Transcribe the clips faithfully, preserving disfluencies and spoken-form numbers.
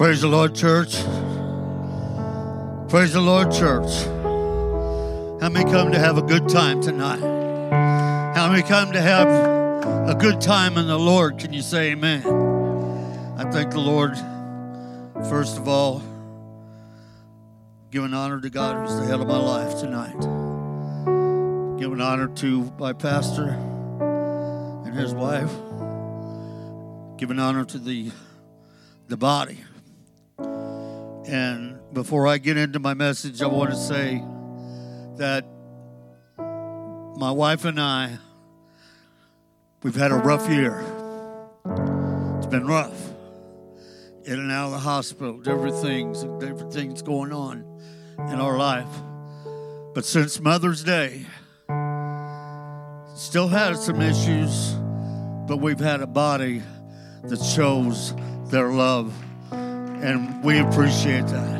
Praise the Lord, church. Praise the Lord, church. How many come to have a good time tonight? How many come to have a good time in the Lord? Can you say amen? I thank the Lord, first of all, giving honor to God who's the head of my life tonight. Giving honor to my pastor and his wife. Giving honor to the, the body. And before I get into my message, I want to say that my wife and I, we've had a rough year. It's been rough. In and out of the hospital, different things, different things going on in our life. But since Mother's Day, still had some issues, but we've had a body that shows their love. And we appreciate that.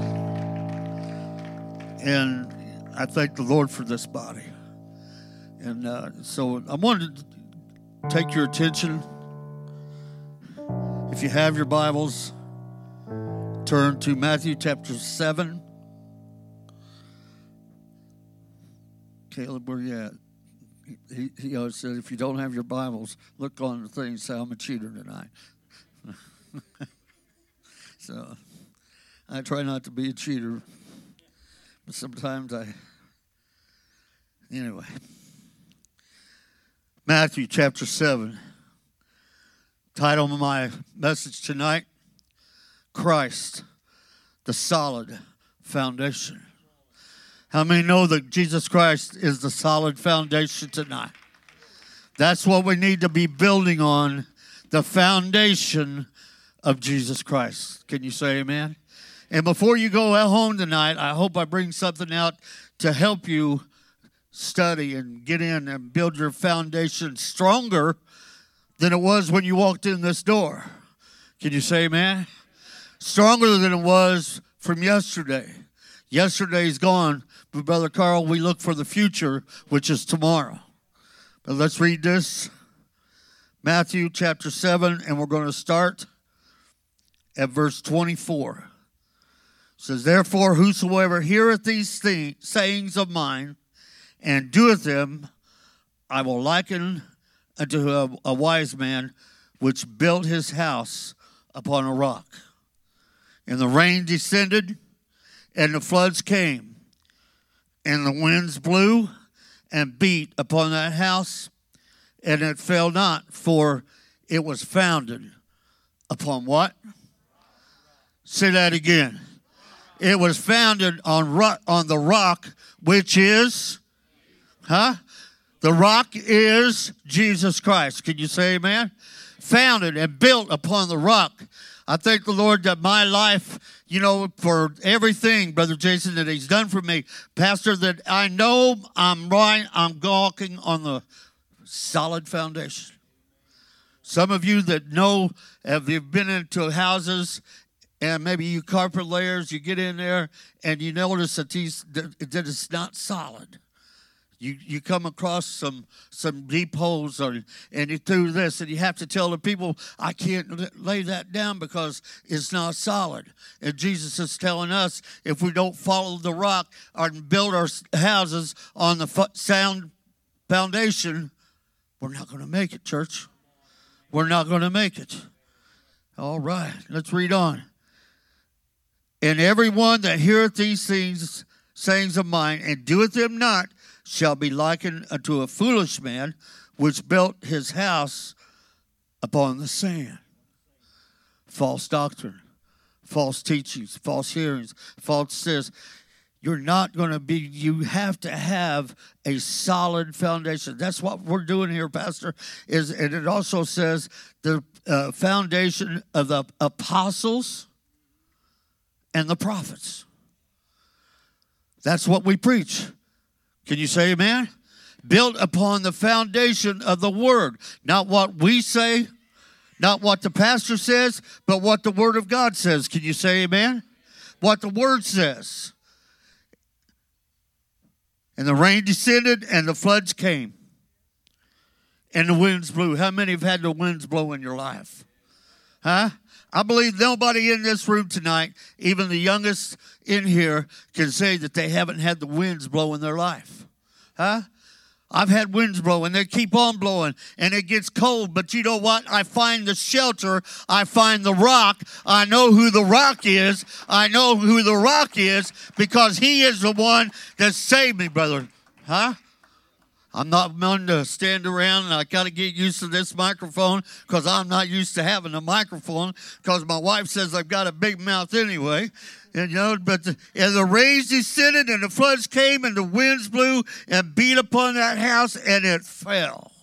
And I thank the Lord for this body. And uh, so I wanted to take your attention. If you have your Bibles, turn to Matthew chapter seven. Caleb, where you at? He, he always said, if you don't have your Bibles, look on the thing and say, I'm a cheater tonight. So, I try not to be a cheater, but sometimes I, anyway. Matthew chapter seven. Title of my message tonight, Christ, the solid foundation. How many know that Jesus Christ is the solid foundation tonight? That's what we need to be building on, the foundation of Jesus Christ. Can you say amen? And before you go at home tonight, I hope I bring something out to help you study and get in and build your foundation stronger than it was when you walked in this door. Can you say amen? Stronger than it was from yesterday. Yesterday's gone, but Brother Carl, we look for the future, which is tomorrow. But let's read this. Matthew chapter seven, and we're going to start at verse twenty-four. It says, therefore, whosoever heareth these things, sayings of mine, and doeth them, I will liken unto a, a wise man which built his house upon a rock. And the rain descended, and the floods came, and the winds blew and beat upon that house, and it fell not, for it was founded upon what? Say that again. It was founded on rock, on the rock, which is, huh? The rock is Jesus Christ. Can you say amen? Founded and built upon the rock. I thank the Lord that my life, you know, for everything, Brother Jason, that he's done for me. Pastor, that I know I'm right, I'm walking on the solid foundation. Some of you that know, have you've been into houses, and maybe you carpet layers, you get in there, and you notice that these that it's not solid. You you come across some some deep holes, or, and you do this, and you have to tell the people, I can't lay that down because it's not solid. And Jesus is telling us, if we don't follow the rock or build our houses on the sound foundation, we're not going to make it, church. We're not going to make it. All right, let's read on. And everyone that heareth these things, sayings of mine, and doeth them not, shall be likened unto a foolish man, which built his house upon the sand. False doctrine, false teachings, false hearings, false this. You're not going to be, you have to have a solid foundation. That's what we're doing here, Pastor. Is, and it also says the uh, foundation of the apostles and the prophets. That's what we preach. Can you say amen? Built upon the foundation of the word. Not what we say, not what the pastor says, but what the word of God says. Can you say amen? What the word says. And the rain descended and the floods came. And the winds blew. How many have had the winds blow in your life? Huh? I believe nobody in this room tonight, even the youngest in here, can say that they haven't had the winds blow in their life. Huh? I've had winds blow, and they keep on blowing, and it gets cold. But you know what? I find the shelter. I find the rock. I know who the rock is. I know who the rock is because he is the one that saved me, brother. Huh? I'm not one to stand around, and I got to get used to this microphone because I'm not used to having a microphone because my wife says I've got a big mouth anyway. And, you know, but the, and the rains descended, and the floods came, and the winds blew and beat upon that house, and it fell.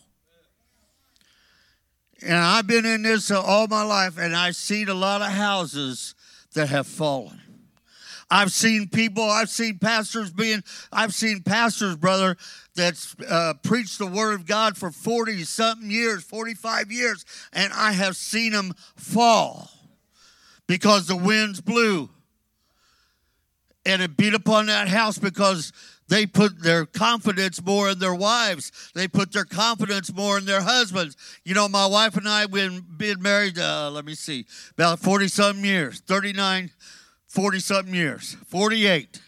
And I've been in this all my life, and I've seen a lot of houses that have fallen. I've seen people, I've seen pastors being, I've seen pastors, brother, that's uh, preached the word of God for forty-something years, forty-five years, and I have seen them fall because the winds blew. And it beat upon that house because they put their confidence more in their wives. They put their confidence more in their husbands. You know, my wife and I have been, been married, uh, let me see, about forty-something years, thirty-nine, forty-something years, forty-eight.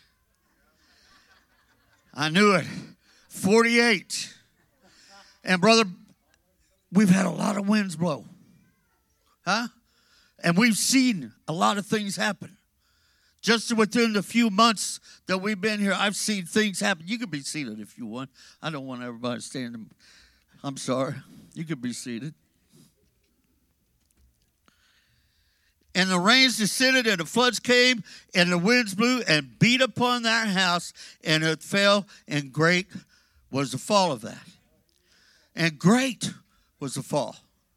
I knew it, forty-eight. And, brother, we've had a lot of winds blow. Huh? And we've seen a lot of things happen. Just within the few months that we've been here, I've seen things happen. You can be seated if you want. I don't want everybody standing. I'm sorry. You can be seated. And the rains descended, and the floods came, and the winds blew and beat upon that house, and it fell, and great was the fall of that. And great was the fall.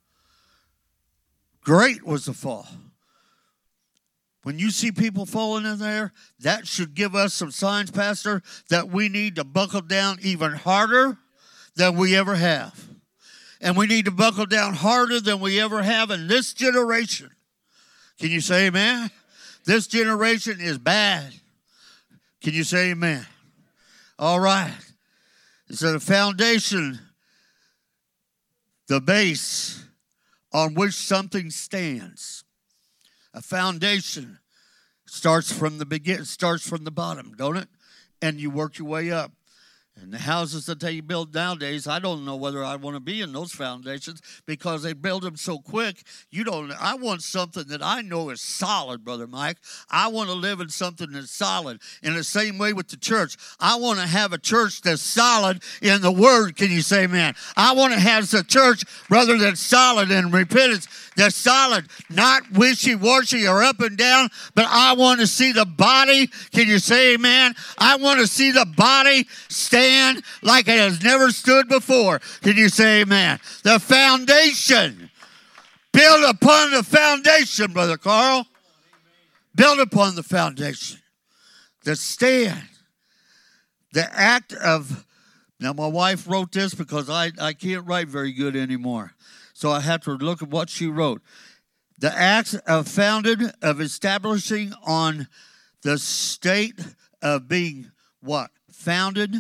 Great was the fall. When you see people falling in there, that should give us some signs, Pastor, that we need to buckle down even harder than we ever have. And we need to buckle down harder than we ever have in this generation. Can you say amen? This generation is bad. Can you say amen? All right. So the foundation, the base on which something stands. A foundation starts from the begin, starts from the bottom, don't it? And you work your way up. And the houses that they build nowadays, I don't know whether I want to be in those foundations because they build them so quick. You don't. I want something that I know is solid, Brother Mike. I want to live in something that's solid. In the same way with the church, I want to have a church that's solid in the Word. Can you say amen? I want to have a church, brother, that's solid in repentance, that's solid, not wishy-washy or up and down, but I want to see the body. Can you say amen? I want to see the body stand like it has never stood before. Can you say amen? The foundation. Build upon the foundation, Brother Carl. Build upon the foundation. The stand. The act of, now my wife wrote this because I, I can't write very good anymore. So I have to look at what she wrote. The act of founded, of establishing on the state of being what? Founded.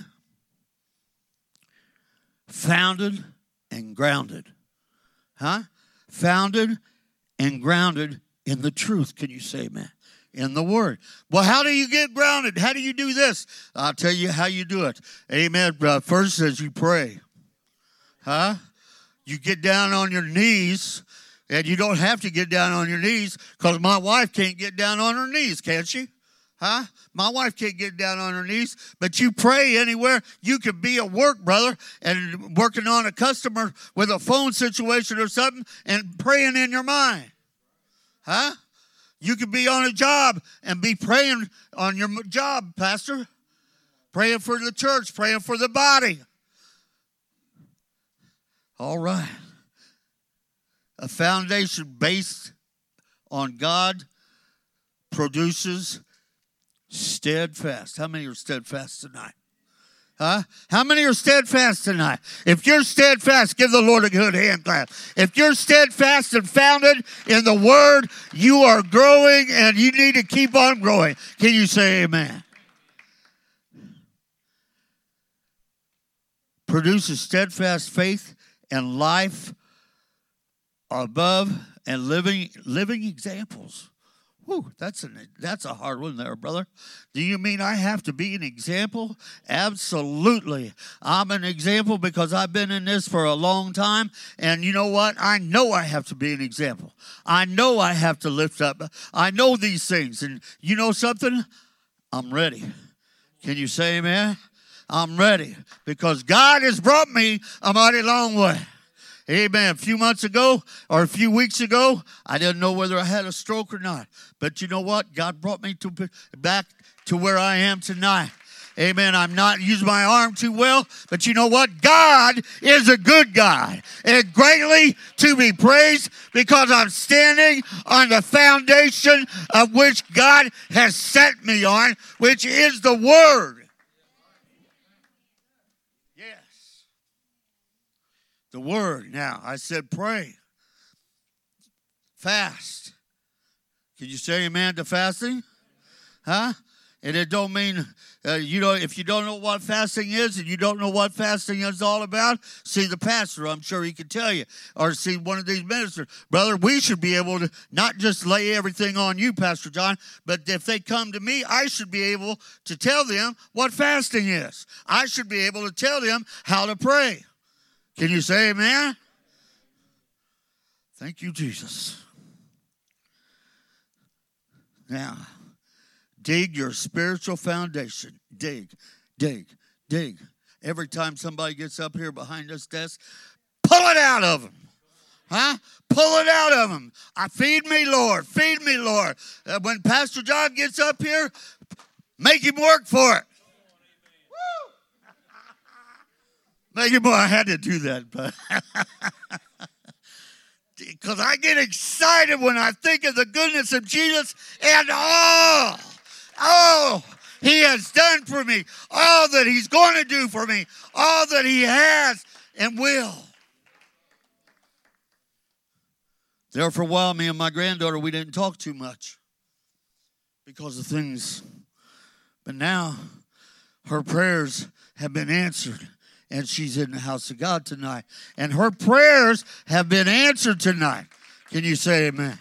Founded and grounded. Huh? Founded and grounded in the truth. Can you say amen? In the Word. Well, how do you get grounded? How do you do this? I'll tell you how you do it. Amen. First, as you pray. Huh? You get down on your knees, and you don't have to get down on your knees because my wife can't get down on her knees, can she? Huh? My wife can't get down on her knees, but you pray anywhere. You could be at work, brother, and working on a customer with a phone situation or something and praying in your mind. Huh? You could be on a job and be praying on your job, Pastor. Praying for the church, praying for the body. All right. A foundation based on God produces steadfast. How many are steadfast tonight? Huh? How many are steadfast tonight? If you're steadfast, give the Lord a good hand clap. If you're steadfast and founded in the Word, you are growing and you need to keep on growing. Can you say amen? Produces steadfast faith and life above and living living examples. Whew, that's, an, that's a hard one there, brother. Do you mean I have to be an example? Absolutely. I'm an example because I've been in this for a long time. And you know what? I know I have to be an example. I know I have to lift up. I know these things. And you know something? I'm ready. Can you say amen? I'm ready because God has brought me a mighty long way. Amen. A few months ago or a few weeks ago, I didn't know whether I had a stroke or not. But you know what? God brought me to back to where I am tonight. Amen. I'm not using my arm too well, but you know what? God is a good God and greatly to be praised because I'm standing on the foundation of which God has set me on, which is the Word. The Word. Now, I said pray. Fast. Can you say amen to fasting? Huh? And it don't mean, uh, you know, if you don't know what fasting is and you don't know what fasting is all about, see the pastor. I'm sure he can tell you. Or see one of these ministers. Brother, we should be able to not just lay everything on you, Pastor John, but if they come to me, I should be able to tell them what fasting is. I should be able to tell them how to pray. Can you say amen? Thank you, Jesus. Now, dig your spiritual foundation. Dig, dig, dig. Every time somebody gets up here behind this desk, pull it out of them. Huh? Pull it out of them. I feed me, Lord. Feed me, Lord. Uh, when Pastor John gets up here, make him work for it. Maybe more, I had to do that, but because I get excited when I think of the goodness of Jesus and all, all he has done for me, all that he's going to do for me, all that he has and will. There for a while, me and my granddaughter, we didn't talk too much because of things. But now her prayers have been answered. And she's in the house of God tonight. And her prayers have been answered tonight. Can you say amen?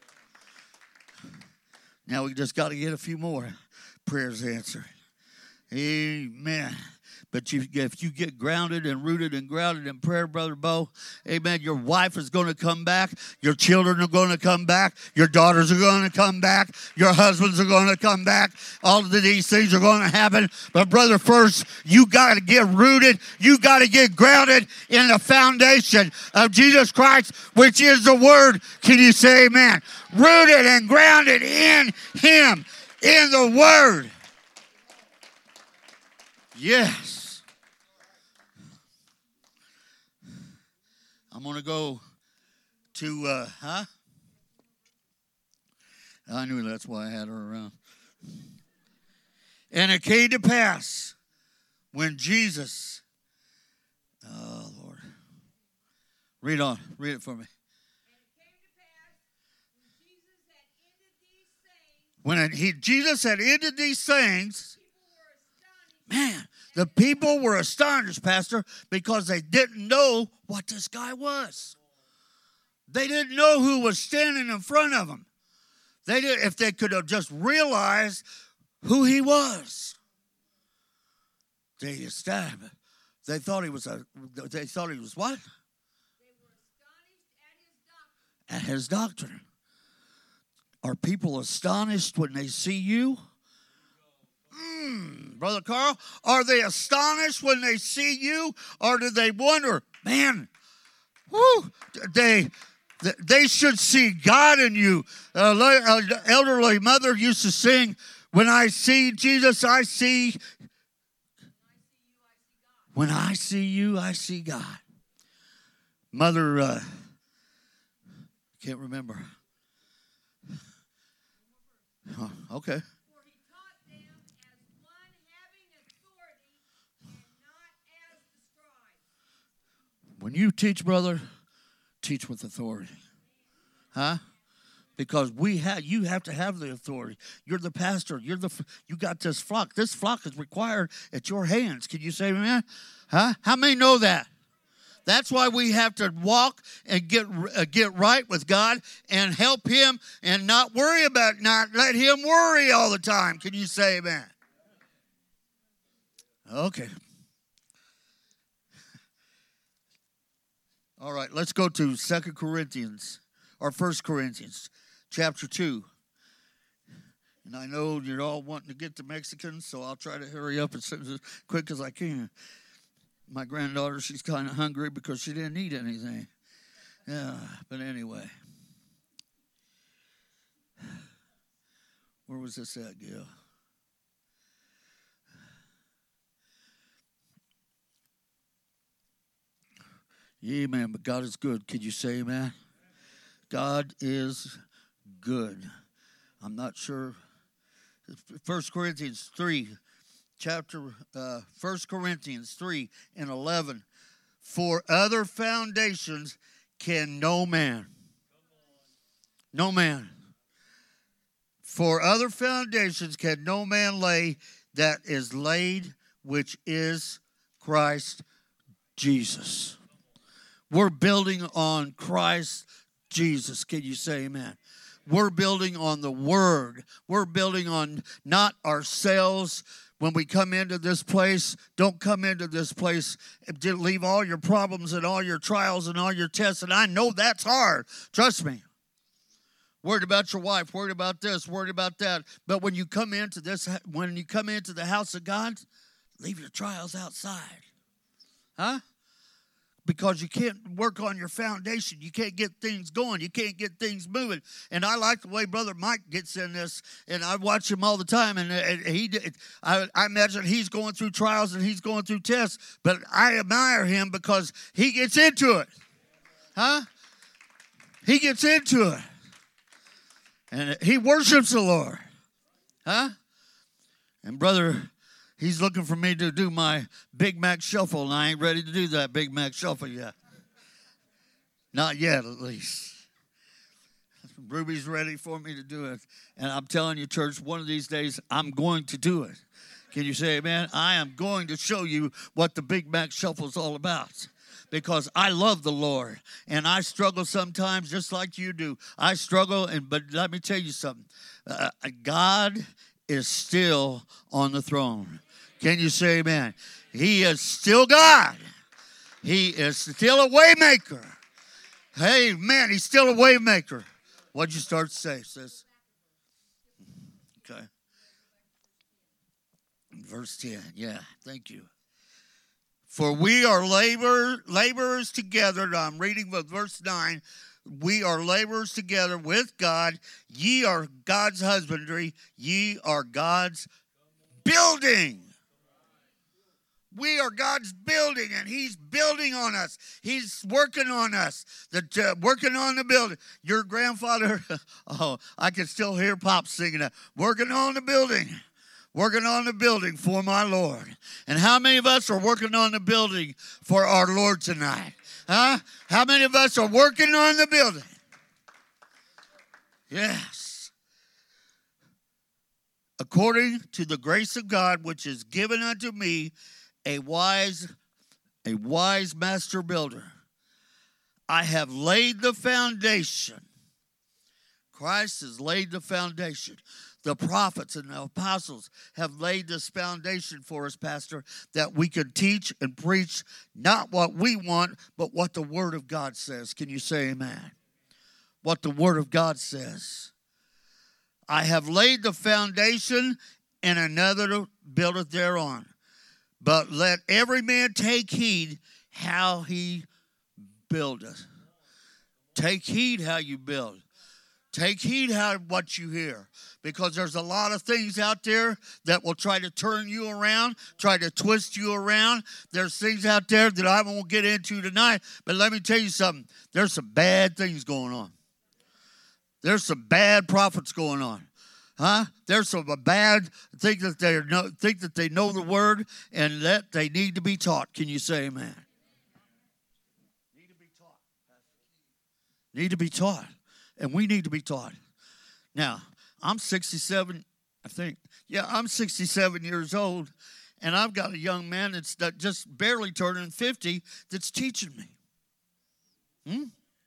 Now we just got to get a few more prayers answered. Amen. But you, if you get grounded and rooted and grounded in prayer, Brother Bo, amen, your wife is going to come back. Your children are going to come back. Your daughters are going to come back. Your husbands are going to come back. All of these things are going to happen. But, brother, first, you got to get rooted. You got to get grounded in the foundation of Jesus Christ, which is the Word. Can you say amen? Rooted and grounded in Him, in the Word. Yes. I'm going to go to, uh, huh? I knew that's why I had her around. And it came to pass when Jesus, oh, Lord. Read on. Read it for me. When it, he, Jesus had ended these things, man, the people were astonished, Pastor, because they didn't know what this guy was. They didn't know who was standing in front of them. They did, if they could have just realized who he was. They established. They thought he was a. They thought he was what? They were astonished at his doctrine. At his doctrine. Are people astonished when they see you? Mm, Brother Carl, are they astonished when they see you? Or do they wonder, man, whoo, they, they should see God in you. Uh, elderly mother used to sing, when I see Jesus, I see. When I see you, I see God. Mother, uh, can't remember. Oh, okay. When you teach, brother, teach with authority. Huh? Because we have, you have to have the authority. You're the pastor. You're the, you got this flock. This flock is required at your hands. Can you say amen? Huh? How many know that? That's why we have to walk and get uh, get right with God and help Him and not worry about, not let Him worry all the time. Can you say amen? Okay. All right, let's go to Second Corinthians, or First Corinthians, chapter two. And I know you're all wanting to get to Mexican, so I'll try to hurry up as quick as I can. My granddaughter, she's kind of hungry because she didn't eat anything. Yeah, but anyway. Where was this at, Gil? Yeah, amen, but God is good. Could you say amen? God is good. I'm not sure. First Corinthians three. Chapter, uh, First Corinthians three and eleven. For other foundations can no man. No man. For other foundations can no man lay that is laid, which is Christ Jesus. We're building on Christ Jesus. Can you say amen? We're building on the Word. We're building on not ourselves. When we come into this place, don't come into this place and leave all your problems and all your trials and all your tests. And I know that's hard. Trust me. Worried about your wife, worried about this, worried about that. But when you come into this, when you come into the house of God, leave your trials outside. Huh? Because you can't work on your foundation. You can't get things going. You can't get things moving. And I like the way Brother Mike gets in this. And I watch him all the time. And he, I, I imagine he's going through trials and he's going through tests. But I admire him because he gets into it. Huh? He gets into it. And he worships the Lord. Huh? And Brother... He's looking for me to do my Big Mac shuffle, and I ain't ready to do that Big Mac shuffle yet. Not yet, at least. Ruby's ready for me to do it. And I'm telling you, church, one of these days, I'm going to do it. Can you say amen? I am going to show you what the Big Mac shuffle is all about. Because I love the Lord, and I struggle sometimes just like you do. I struggle, and but let me tell you something. Uh, God is still on the throne. Can you say amen? He is still God. He is still a way maker. Hey, man, he's still a way maker. What'd you start to say, sis? Okay. Verse ten. Yeah, thank you. For we are labor, laborers together. Now I'm reading with verse nine. We are laborers together with God. Ye are God's husbandry. Ye are God's building. We are God's building, and he's building on us. He's working on us, the, uh, working on the building. Your grandfather, oh, I can still hear Pop singing that. Working on the building. Working on the building for my Lord. And how many of us are working on the building for our Lord tonight? Huh? How many of us are working on the building? Yes. According to the grace of God, which is given unto me, a wise, a wise master builder, I have laid the foundation. Christ has laid the foundation. The prophets and the apostles have laid this foundation for us, Pastor, that we can teach and preach not what we want, but what the Word of God says. Can you say amen? What the Word of God says. I have laid the foundation, and another buildeth thereon. But let every man take heed how he buildeth. Take heed how you build. Take heed how what you hear. Because there's a lot of things out there that will try to turn you around, try to twist you around. There's things out there that I won't get into tonight. But let me tell you something. There's some bad things going on. There's some bad prophets going on. Huh? There's some bad think that they know, think that they know the Word and that they need to be taught. Can you say amen? Need to be taught. Need to be taught. And we need to be taught. Now, I'm sixty-seven, I think. Yeah, I'm sixty-seven years old, and I've got a young man that's just barely turning fifty that's teaching me. Hmm?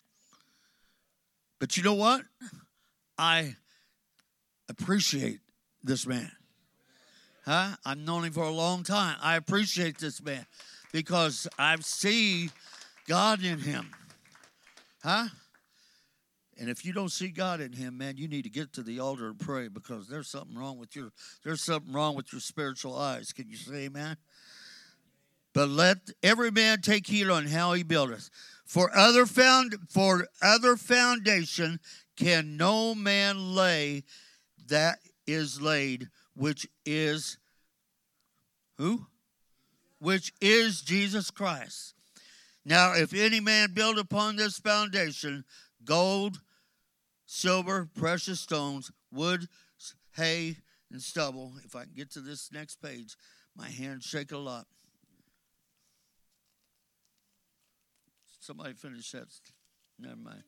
But you know what? I appreciate this man. Huh? I've known him for a long time. I appreciate this man because I've seen God in him. Huh? And if you don't see God in him, man, you need to get to the altar and pray because there's something wrong with your there's something wrong with your spiritual eyes. Can you say amen? But let every man take heed on how he buildeth. For other found for other foundation can no man lay that is laid, which is who? Which is Jesus Christ. Now, if any man build upon this foundation gold, silver, precious stones, wood, hay, and stubble. If I can get to this next page, my hands shake a lot. Somebody finish that. Never mind.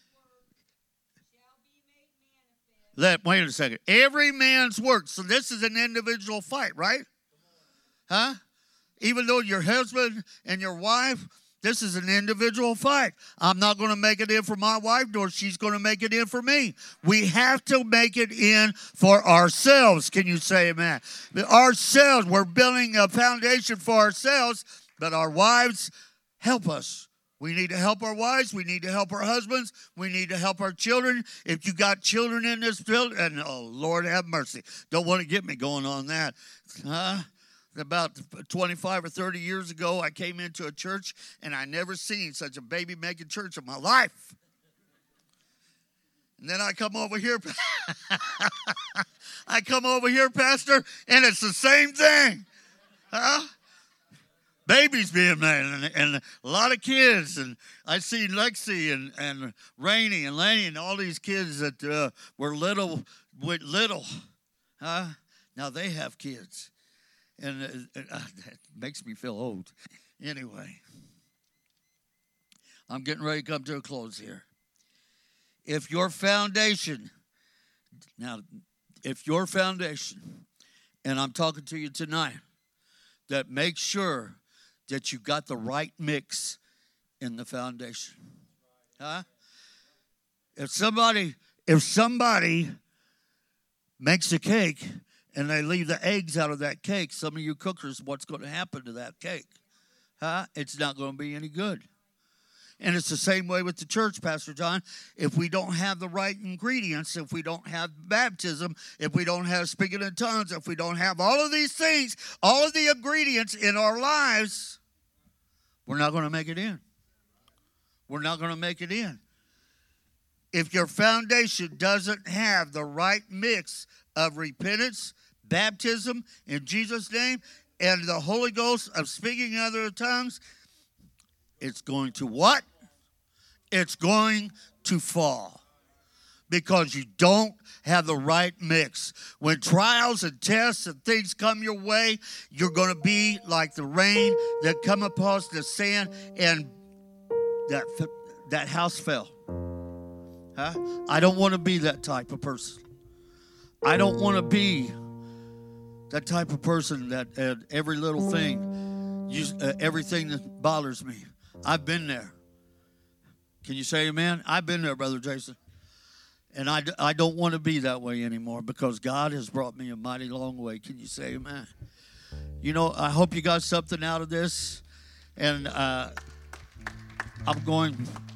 Let, wait a second. Every man's work. So this is an individual fight, right? Huh? Even though your husband and your wife, this is an individual fight. I'm not going to make it in for my wife, nor she's going to make it in for me. We have to make it in for ourselves. Can you say amen? Ourselves, we're building a foundation for ourselves, but our wives help us. We need to help our wives. We need to help our husbands. We need to help our children. If you got children in this building, and oh, Lord have mercy. Don't want to get me going on that. Huh? About twenty-five or thirty years ago, I came into a church, and I never seen such a baby-making church in my life. And then I come over here. I come over here, Pastor, and it's the same thing. Huh? Babies being made, and, and a lot of kids. And I see Lexi and, and Rainey and Laney and all these kids that uh, were little, with little. Huh? Now they have kids. And it, it, uh, it makes me feel old. Anyway, I'm getting ready to come to a close here. If your foundation, now, if your foundation, and I'm talking to you tonight, that make sure that you got the right mix in the foundation. Huh? If somebody, if somebody makes a cake, and they leave the eggs out of that cake, some of you cookers, what's going to happen to that cake? Huh? It's not going to be any good. And it's the same way with the church, Pastor John. If we don't have the right ingredients, if we don't have baptism, if we don't have speaking in tongues, if we don't have all of these things, all of the ingredients in our lives, we're not going to make it in. We're not going to make it in. If your foundation doesn't have the right mix of repentance, baptism in Jesus' name, and the Holy Ghost of speaking other tongues, it's going to what? It's going to fall. Because you don't have the right mix. When trials and tests and things come your way, you're going to be like the rain that come upon the sand, and that, that house fell. Huh? I don't want to be that type of person. I don't want to be that type of person that uh, every little thing, you, uh, everything that bothers me. I've been there. Can you say amen? I've been there, Brother Jason. And I, I don't want to be that way anymore because God has brought me a mighty long way. Can you say amen? You know, I hope you got something out of this. And uh, I'm going,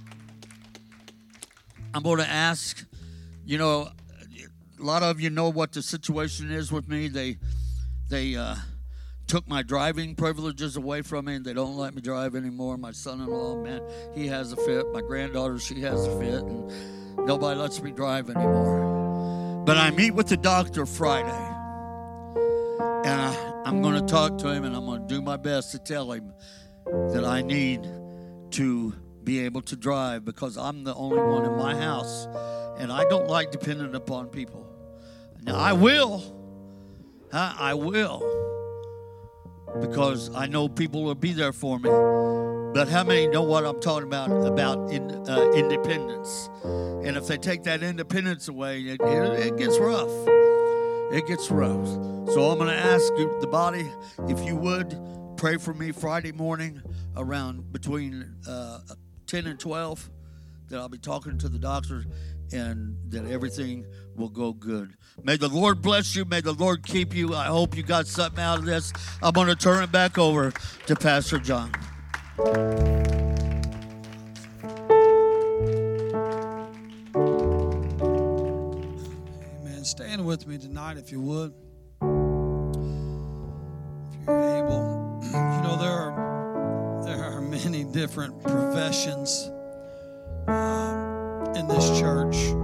I'm going to ask, you know, a lot of you know what the situation is with me. They they uh, took my driving privileges away from me, and they don't let me drive anymore. My son-in-law, man, he has a fit. My granddaughter, she has a fit, and nobody lets me drive anymore. But I meet with the doctor Friday, and I, I'm going to talk to him, and I'm going to do my best to tell him that I need to be able to drive because I'm the only one in my house, and I don't like depending upon people. Now, I will. Huh? I will. Because I know people will be there for me. But how many know what I'm talking about, about in, uh, independence? And if they take that independence away, it, it, it gets rough. It gets rough. So I'm going to ask you, the body, if you would, pray for me Friday morning around between uh, ten and twelve, that I'll be talking to the doctor and that everything will go good. May the Lord bless you. May the Lord keep you. I hope you got something out of this. I'm going to turn it back over to Pastor John. Amen. Stand with me tonight if you would. If you're able. You know, there are there are many different professions